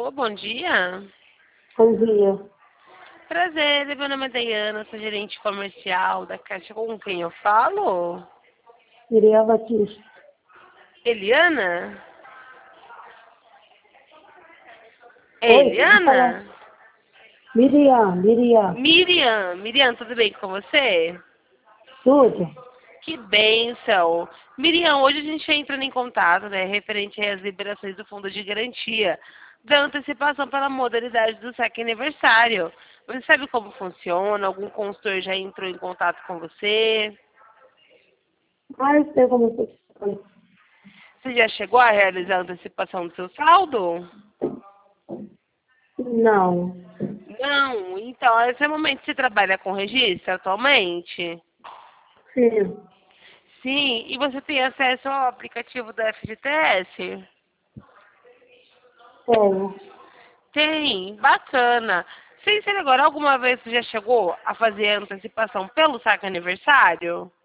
Alô, bom dia. Bom dia. Prazer, meu nome é Dayana, sou gerente comercial da Caixa. Com quem eu falo? Miriam Batista. Eliana? É Oi, vou falar. Eliana? Miriam. Miriam, tudo bem com você? Tudo? Que bênção! Miriam, hoje a gente entra em contato, né, referente às liberações do fundo de garantia, da antecipação pela modalidade do saque aniversário. Você sabe como funciona? Algum consultor já entrou em contato com você? Ah, eu sei como funciona. Você já chegou a realizar a antecipação do seu saldo? Não. Não, então, esse é o momento que você trabalha com registro atualmente? Sim. Sim, e você tem acesso ao aplicativo da FGTS? Tenho. Tem, bacana. Sem ser agora, alguma vez você já chegou a fazer a antecipação pelo saque aniversário?